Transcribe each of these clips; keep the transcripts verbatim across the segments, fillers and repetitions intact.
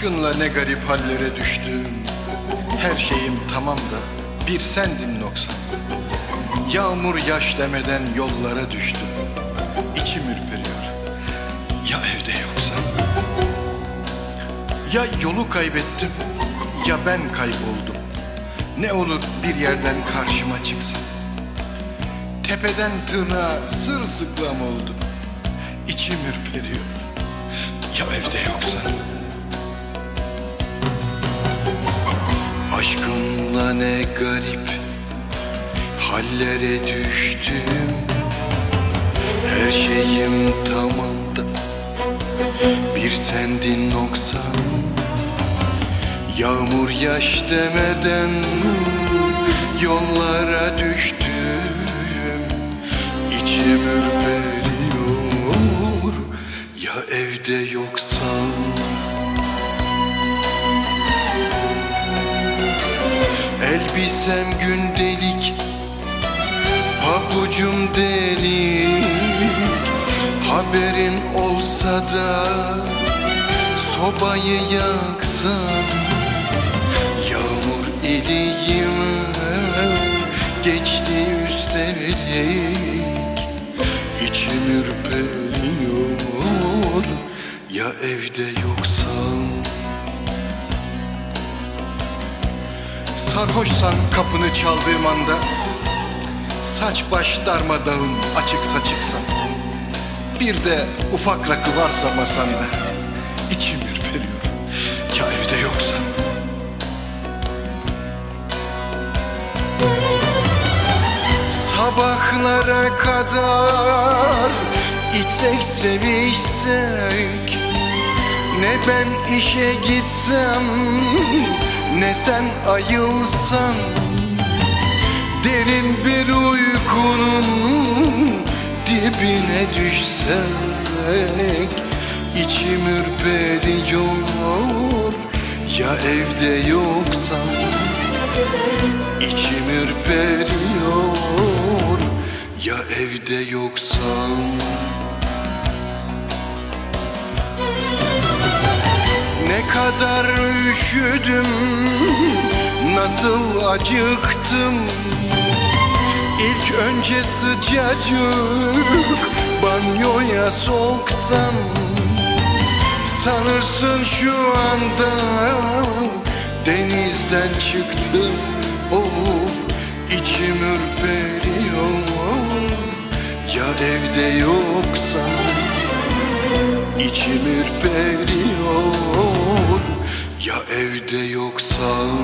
Aşkınla ne garip hallere düştüm. Her şeyim tamam da bir sendin noksan. Yağmur yaş demeden yollara düştüm. İçim ürperiyor, ya evde yoksan. Ya yolu kaybettim, ya ben kayboldum. Ne olur bir yerden karşıma çıksan. Tepeden tırnağa sırılsıklam oldum. İçim ürperiyor, ya evde yoksan. Aşkınla ne garip hallere düştüm. Her şeyim tamam da bir sendin noksan. Yağmur yaş demeden yollara düştüm. İçim ürperiyor, ya evde yoksan. Elbisem gündelik, pabucum delik. Haberin olsa da sobayı yaksan. Yağmur iliğime geçti üstelik. İçim ürperiyor, ya evde yoksan. Sarhoşsan kapını çaldığım anda, saç baş darmadağın açık saçıksan. Bir de ufak rakı varsa masanda, içim ürperiyor, ya evde yoksan. Sabahlara kadar içsek sevişsek. Ne ben işe gitsem, ne sen ayılsan. Derin bir uykunun dibine düşsek. İçim ürperiyor, ya evde yoksan. İçim ürperiyor, ya evde yoksan. Ne kadar üşüdüm, nasıl acıktım. İlk önce sıcacık banyoya soksan. Sanırsın şu anda denizden çıktım. Of, içim ürperiyor, ya evde yoksan. İçim ürperiyor, ya evde yoksan.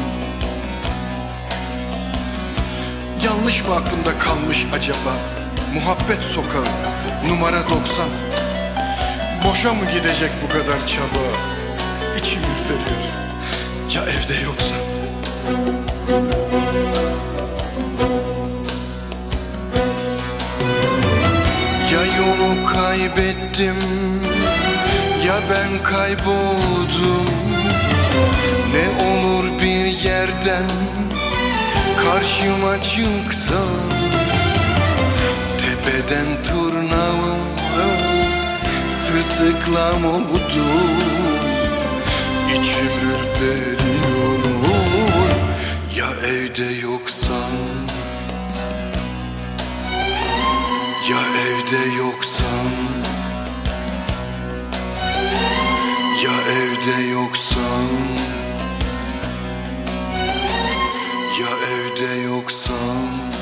Yanlış mı aklımda kalmış acaba? Muhabbet sokağı numara doksan. Boşa mı gidecek bu kadar çaba? İçim ürperiyor, ya evde yoksan. Ya yolu kaybettim, ya ben kayboldum. Ne olur bir yerden karşıma çıksan. Tepeden tırnağa sırılsıklam oldum. İçim ürperiyor, ya evde yoksan. Ya evde yoksan. Ya evde yoksan. Ya evde yoksan.